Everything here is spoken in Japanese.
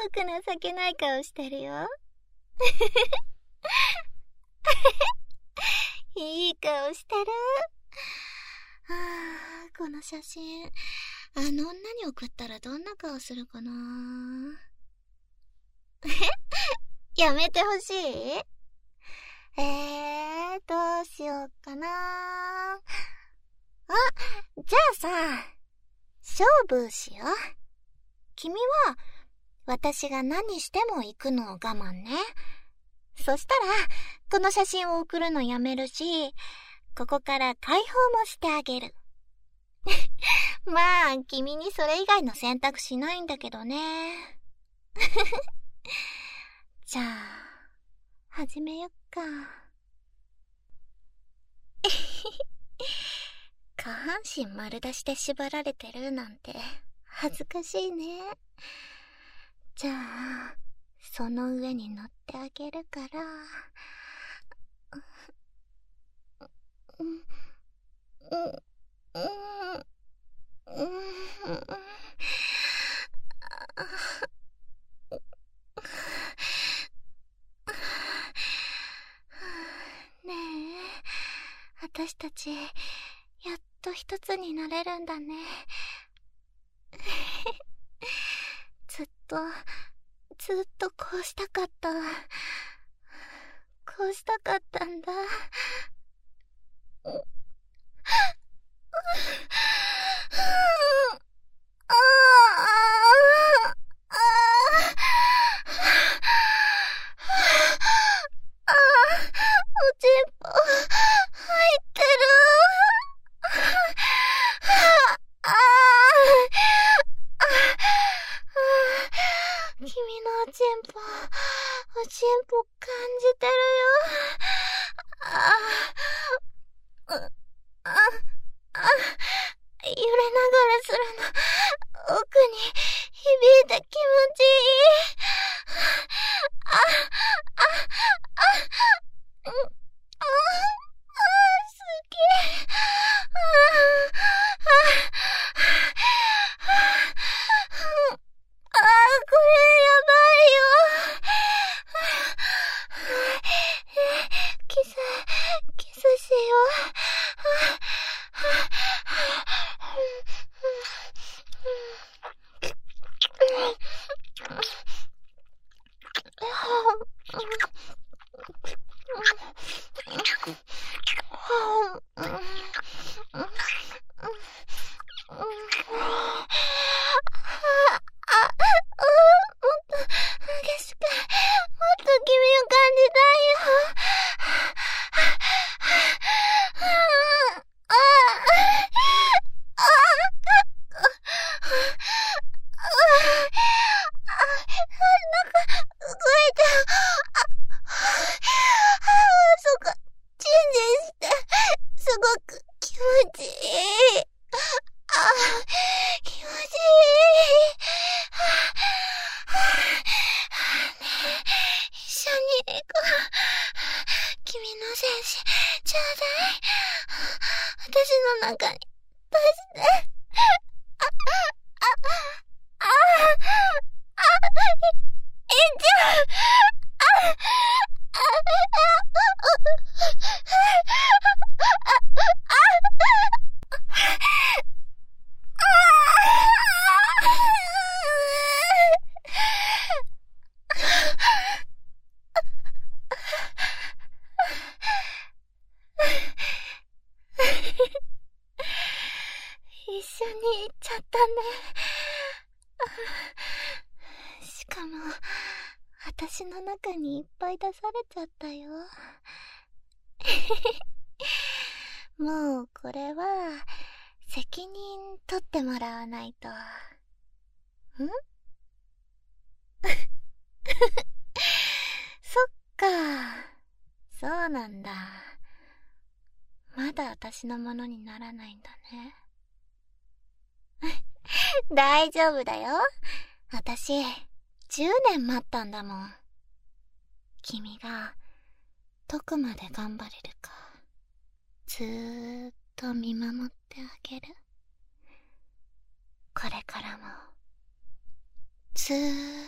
ごく情けない顔してるよ。いい顔してる。この写真、あの女に送ったらどんな顔するかな。やめてほしい？どうしようかな。じゃあさ、勝負しよう。君は、私が何しても行くのを我慢ね。そしたら、この写真を送るのやめるし、ここから解放もしてあげる。まあ、君にそれ以外の選択肢ないんだけどね。じゃあ、始めよっか。下半身丸出しで縛られてるなんて恥ずかしいね。じゃあ、その上に乗ってあげるから。ねえ、私たち、やっと一つになれるんだね。ずっとこうしたかった。こうしたかったんだ。おちんぽ、入ってる。君のおちんぽ感じてるよ。揺れながらするの、奥に響いて気持ちいい。すげえ。これやばいよ。キスしよう。一緒に行っちゃったね。しかも、私の中にいっぱい出されちゃったよ。もうこれは、責任取ってもらわないと。そっか。そうなんだ。まだ私のものにならないんだね。大丈夫だよ。私、10年待ったんだもん。君が、どこまで頑張れるか、ずーっと見守ってあげる。これからも、ずー